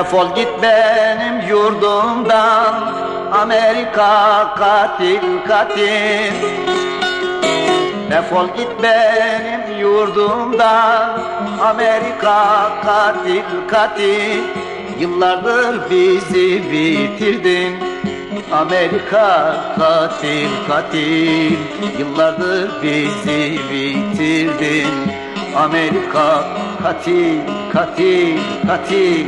Defol git benim yurdumdan, Amerika katil katil. Defol git benim yurdumdan, Amerika katil katil. Yıllardır bizi bitirdin, Amerika katil katil. Yıllardır bizi bitirdin, Amerika katil katil katil.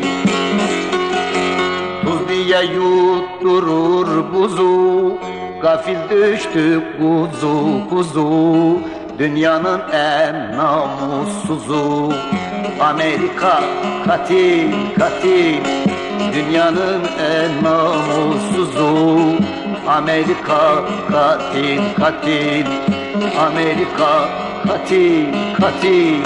Tuz diye yutturur buzu, gafil düştük kuzu kuzu. Dünyanın en namussuzu, Amerika katil katil. Dünyanın en namussuzu, Amerika katil katil. Amerika katil katil.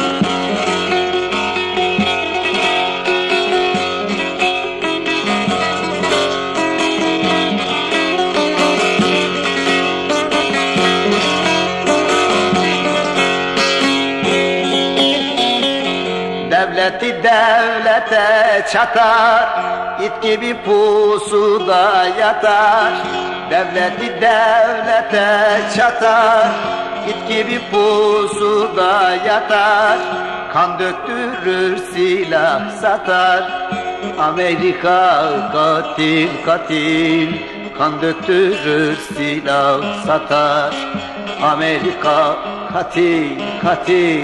Devleti devlete çatar, it gibi pusuda yatar. Devleti devlete çatar, it gibi pusuda yatar. Kan döktürür, silah satar, Amerika katil katil. Kan döktürür, silah satar, Amerika katil katil.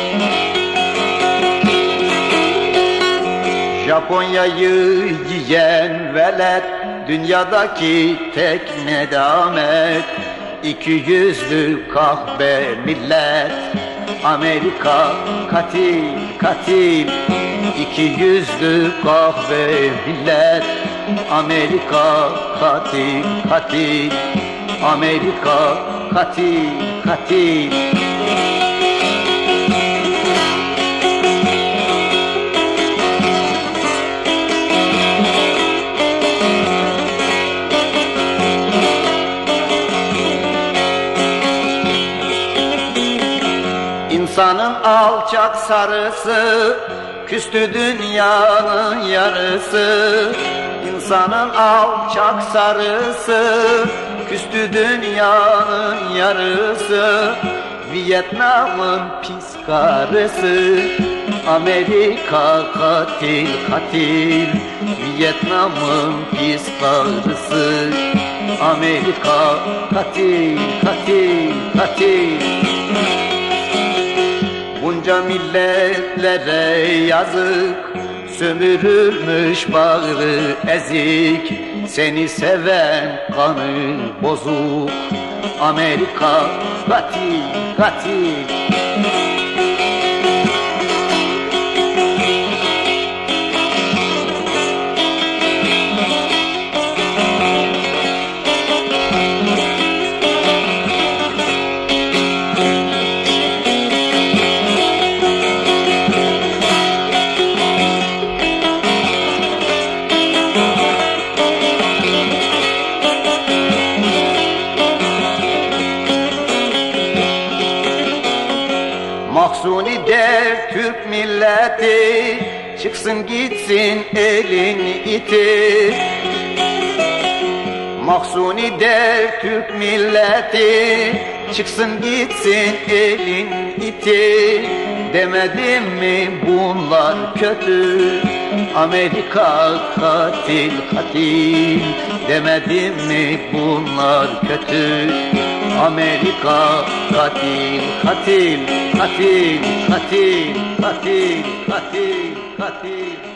Japonya'yı yiyen velet, dünyadaki tek nedamet. 200'lü kahpe millet, Amerika katil katil. 200'lü kahpe millet, Amerika katil katil. Amerika katil katil. İnsanın alçak sarısı, küstü dünyanın yarısı. İnsanın alçak sarısı, küstü dünyanın yarısı. Vietnam'ın pis karısı, Amerika katil katil. Vietnam'ın pis karısı, Amerika katil katil katil. Bunca milletlere yazık, sömürülmüş bağrı ezik. Seni seven kanı bozuk, Amerika katil katil. Mahzuni der Türk milleti, çıksın gitsin elin iti. Mahzuni der Türk milleti, çıksın gitsin elin iti. Demedim mi bunlar kötü, Amerika katil katil. Demedim mi bunlar kötü, Amerika katil katil katil katil katil katil katil.